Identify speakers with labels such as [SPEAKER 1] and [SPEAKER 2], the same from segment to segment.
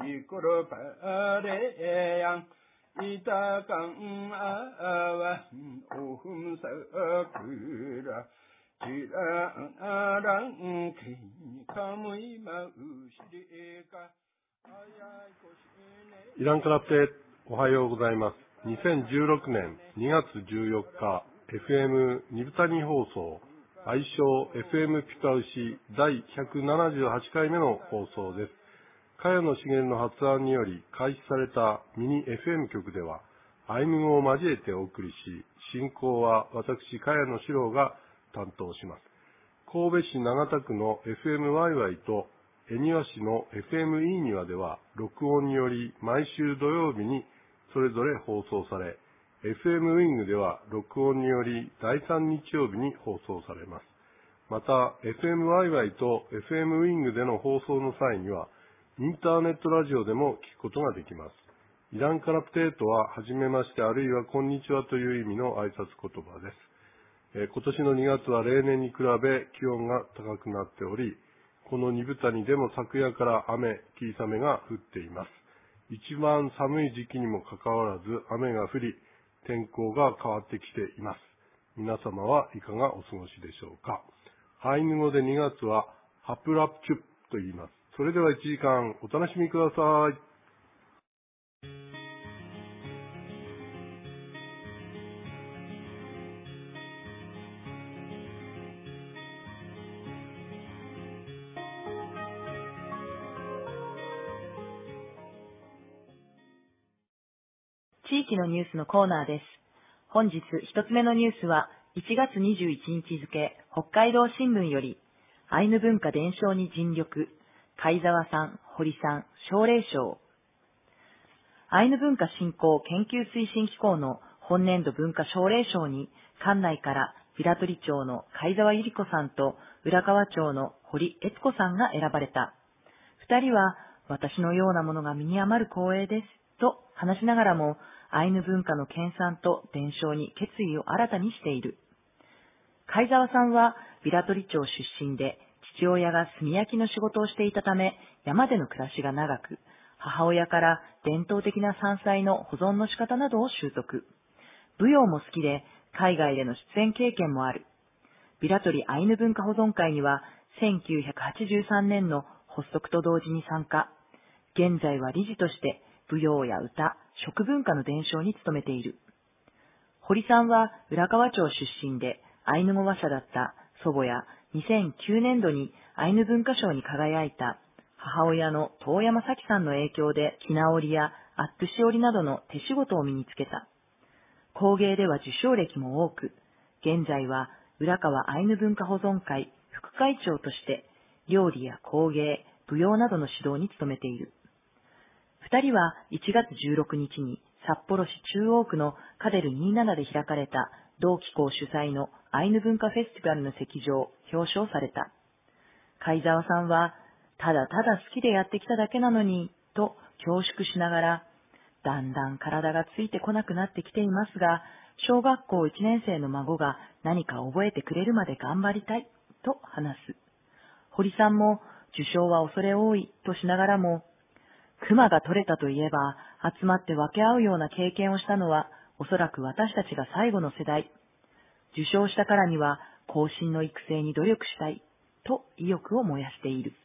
[SPEAKER 1] 이끌어 바래양 이따강 아와 오흠사 그라 지라랑 기카무이 마우시리가
[SPEAKER 2] イランからプレおはようございます。2016年2月14日 FM ニブタニ放送愛称 FM ピカウシ第178回目の放送です。茅野茂の発案により開始されたミニ FM 局ではアイヌ語を交えてお送りし、進行は私茅野史郎が担当します。神戸市長田区の FM ワイワイと恵庭市の FM イーニワでは録音により毎週土曜日にそれぞれ放送され、FM ウィングでは録音により第3日曜日に放送されます。また FM ワイワイと FM ウィングでの放送の際にはインターネットラジオでも聞くことができます。イランカラプテートははじめましてあるいはこんにちはという意味の挨拶言葉です。今年の2月は例年に比べ気温が高くなっており、この二部谷でも昨夜から雨、霧雨が降っています。一番寒い時期にもかかわらず雨が降り、天候が変わってきています。皆様はいかがお過ごしでしょうか。アイヌ語で2月はハプラプチュと言います。それでは1時間お楽しみください。
[SPEAKER 3] 地域のニュースのコーナーです。本日一つ目のニュースは1月21日付北海道新聞よりアイヌ文化伝承に尽力、貝沢さん、堀さん、奨励賞。アイヌ文化振興研究推進機構の本年度文化奨励賞に館内から平取町の貝沢ゆり子さんと浦河町の堀悦子さんが選ばれた。二人は私のようなものが身に余る光栄ですと話しながらもアイヌ文化の研鑽と伝承に決意を新たにしている。貝沢さんは平取町出身で父親が炭焼きの仕事をしていたため山での暮らしが長く、母親から伝統的な山菜の保存の仕方などを習得。舞踊も好きで海外での出演経験もある。平取アイヌ文化保存会には1983年の発足と同時に参加。現在は理事として舞踊や歌、食文化の伝承に努めている。堀さんは浦河町出身でアイヌ語話者だった祖母や2009年度にアイヌ文化賞に輝いた母親の遠山咲さんの影響で木名織やアットゥシ織などの手仕事を身につけた。工芸では受賞歴も多く、現在は浦河アイヌ文化保存会副会長として料理や工芸、舞踊などの指導に努めている。二人は1月16日に札幌市中央区のカデル27で開かれた同機構主催のアイヌ文化フェスティバルの席上、表彰された。貝沢さんは、ただただ好きでやってきただけなのに、と恐縮しながら、だんだん体がついてこなくなってきていますが、小学校1年生の孫が何か覚えてくれるまで頑張りたい、と話す。堀さんも、受賞は恐れ多い、としながらも、熊が取れたといえば、集まって分け合うような経験をしたのは、おそらく私たちが最後の世代。受賞したからには、後進の育成に努力したい、と意欲を燃やしている。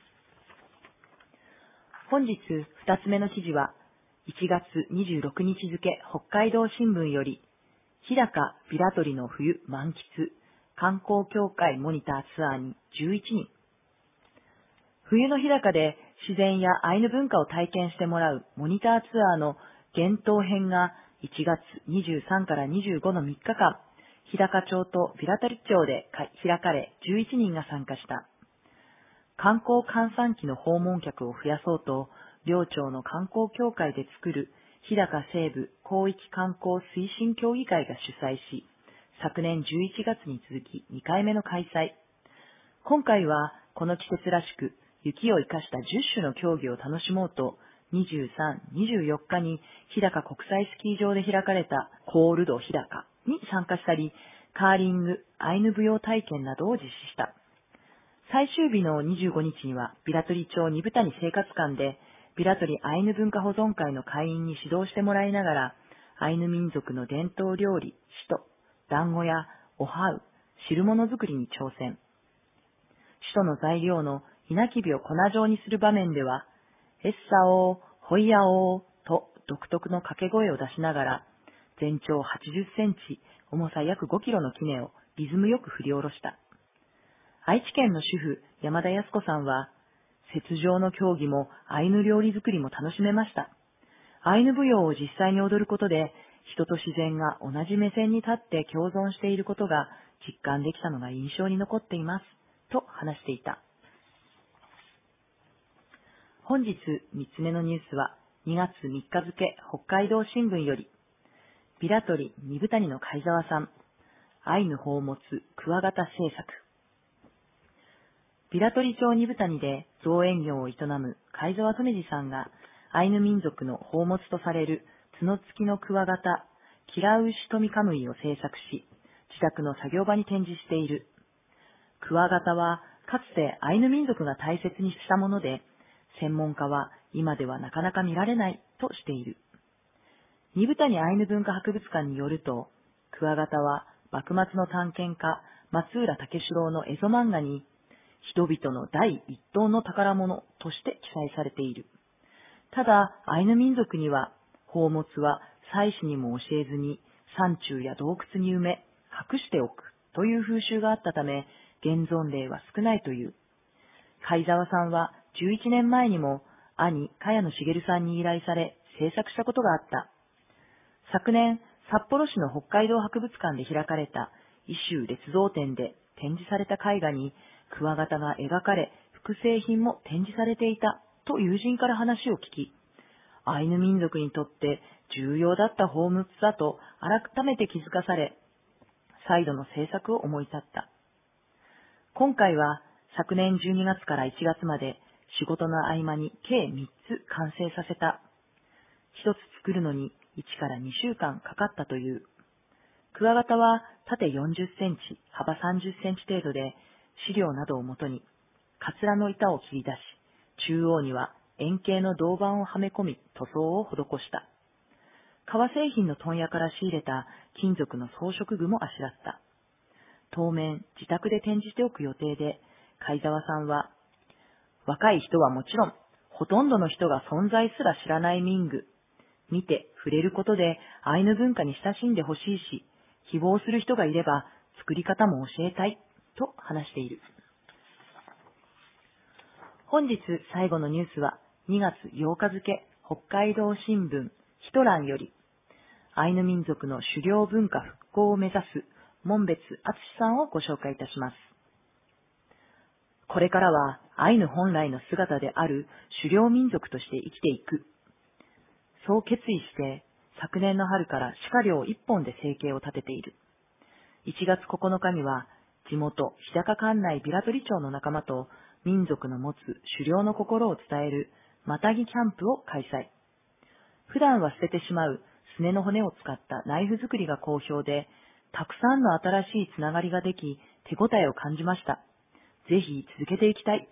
[SPEAKER 3] 本日二つ目の記事は、1月26日付北海道新聞より、日高平取の冬満喫、観光協会モニターツアーに11人。冬の日高で自然やアイヌ文化を体験してもらうモニターツアーの幻冬編が1月23から25の3日間、日高町と平取町で開かれ11人が参加した。観光閑散期の訪問客を増やそうと、両町の観光協会で作る日高西部広域観光推進協議会が主催し、昨年11月に続き2回目の開催。今回はこの季節らしく、雪を生かした10種の競技を楽しもうと、23、24日に日高国際スキー場で開かれたコールド日高に参加したり、カーリング、アイヌ舞踊体験などを実施した。最終日の25日には、平取町二部谷生活館で、 ビラトリアイヌ文化保存会の会員に指導してもらいながら、アイヌ民族の伝統料理、シト、団子やオハウ、汁物作りに挑戦。シトの材料の稲きびを粉状にする場面では、エッサオー、ホイヤオーと独特の掛け声を出しながら、全長80センチ、重さ約5キロの杵をリズムよく振り下ろした。愛知県の主婦山田康子さんは、雪上の競技もアイヌ料理作りも楽しめました。アイヌ舞踊を実際に踊ることで、人と自然が同じ目線に立って共存していることが実感できたのが印象に残っています、と話していた。本日3つ目のニュースは、2月3日付北海道新聞より、ビラトリ二部谷の貝沢さん、アイヌ宝物クワガタ製作。ビラトリ町二部谷で造園業を営む貝沢留次さんが、アイヌ民族の宝物とされる角付きのクワガタ、キラウシトミカムイを製作し、自宅の作業場に展示している。クワガタは、かつてアイヌ民族が大切にしたもので、専門家は今ではなかなか見られないとしている。二部谷アイヌ文化博物館によると、クワガタは幕末の探検家松浦武四郎の蝦夷漫画に、人々の第一等の宝物として記載されている。ただ、アイヌ民族には、宝物は祭祀にも教えずに山中や洞窟に埋め、隠しておくという風習があったため、現存例は少ないという。貝沢さんは11年前にも兄、茅野茂さんに依頼され制作したことがあった。昨年、札幌市の北海道博物館で開かれた異種列像展で展示された絵画にクワガタが描かれ、複製品も展示されていたと友人から話を聞き、アイヌ民族にとって重要だった宝物だと改めて気づかされ、再度の制作を思い立った。今回は昨年12月から1月まで仕事の合間に計3つ完成させた。1つ作るのに1から2週間かかったという。クワガタは縦40センチ、幅30センチ程度で、資料などをもとに、カツラの板を切り出し、中央には円形の銅板をはめ込み、塗装を施した。革製品の問屋から仕入れた金属の装飾具もあしらった。当面、自宅で展示しておく予定で、貝沢さんは、若い人はもちろん、ほとんどの人が存在すら知らない民具。見て、触れることでアイヌ文化に親しんでほしいし、希望する人がいれば作り方も教えたい、と話している。本日最後のニュースは2月8日付北海道新聞ヒトランより、アイヌ民族の狩猟文化復興を目指す門別敦さんをご紹介いたします。これからはアイヌ本来の姿である狩猟民族として生きていく。そう決意して昨年の春から鹿猟一本で生計を立てている。1月9日には地元日高管内ビラトリ町の仲間と民族の持つ狩猟の心を伝えるまたぎキャンプを開催。普段は捨ててしまうすねの骨を使ったナイフ作りが好評で、たくさんの新しいつながりができ、手応えを感じました。ぜひ続けていきたい。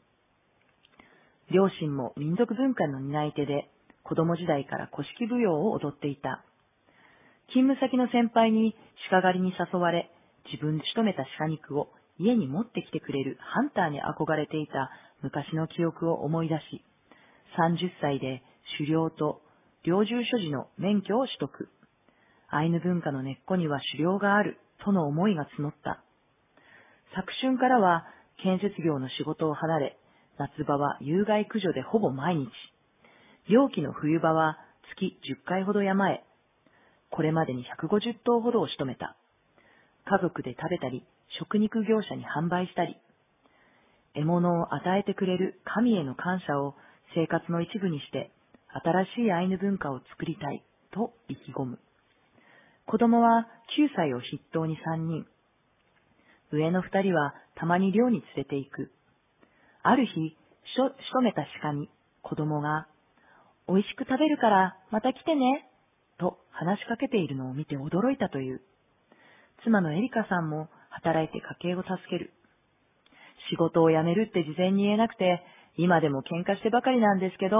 [SPEAKER 3] 両親も民族文化の担い手で、子供時代から古式舞踊を踊っていた。勤務先の先輩に鹿狩りに誘われ、自分で仕留めた鹿肉を家に持ってきてくれるハンターに憧れていた昔の記憶を思い出し、30歳で狩猟と猟銃所持の免許を取得。アイヌ文化の根っこには狩猟があるとの思いが募った。昨春からは建設業の仕事を離れ、夏場は有害駆除でほぼ毎日。猟期の冬場は月10回ほど山へ。これまでに150頭ほどを仕留めた。家族で食べたり、食肉業者に販売したり。獲物を与えてくれる神への感謝を生活の一部にして、新しいアイヌ文化を作りたいと意気込む。子供は9歳を筆頭に3人。上の2人はたまに猟に連れて行く。ある日、仕留めた鹿に子供が、おいしく食べるからまた来てね、と話しかけているのを見て驚いたという。妻のエリカさんも働いて家計を助ける。仕事を辞めるって事前に言えなくて、今でも喧嘩してばかりなんですけど、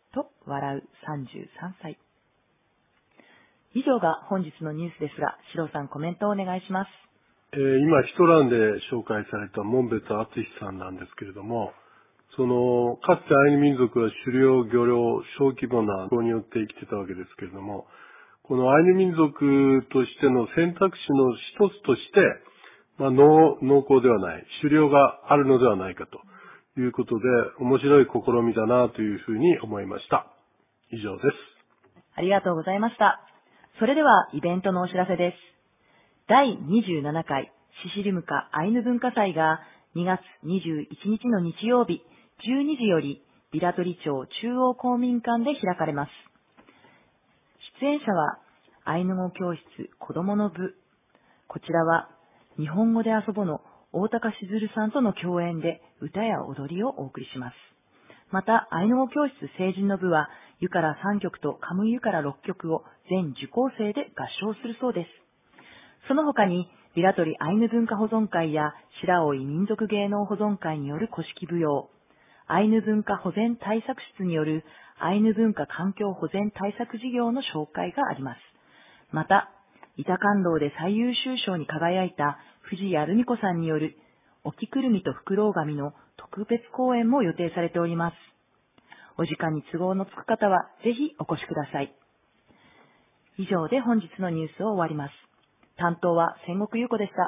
[SPEAKER 3] と笑う33歳。以上が本日のニュースですが、シロさんコメントをお願いします。
[SPEAKER 2] 今、一覧で紹介された門別敦さんなんですけれども、かつてアイヌ民族は狩猟、漁業、小規模な漁によって生きてたわけですけれども、このアイヌ民族としての選択肢の一つとして、農耕ではない、狩猟があるのではないかということで、面白い試みだなというふうに思いました。以上です。
[SPEAKER 3] ありがとうございました。それではイベントのお知らせです。第27回シシリムカアイヌ文化祭が2月21日の日曜日12時よりビラトリ町中央公民館で開かれます。出演者はアイヌ語教室子どもの部。こちらは日本語で遊ぼの大高しずるさんとの共演で歌や踊りをお送りします。また、アイヌ語教室成人の部は、ユカラ3曲とカムイユカラ6曲を全受講生で合唱するそうです。その他に、ビラトリアイヌ文化保存会や白老民族芸能保存会による古式舞踊、アイヌ文化保全対策室によるアイヌ文化環境保全対策事業の紹介があります。また、板感動で最優秀賞に輝いた藤谷ルミ子さんによる沖くるみとフクロウ紙の特別公演も予定されております。お時間に都合のつく方はぜひお越しください。以上で本日のニュースを終わります。担当は千石優子でした。